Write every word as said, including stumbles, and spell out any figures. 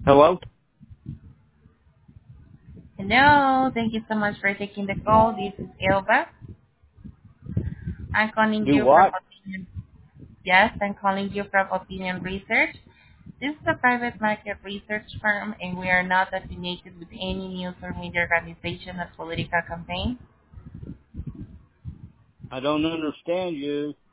Hello? Hello. Thank you so much for taking the call. This is Ilva. I'm calling Do you from what? Opinion. Yes, I'm calling you from Opinion Research. This is a private market research firm, and we are not affiliated with any news or media organization or political campaign. I don't understand you.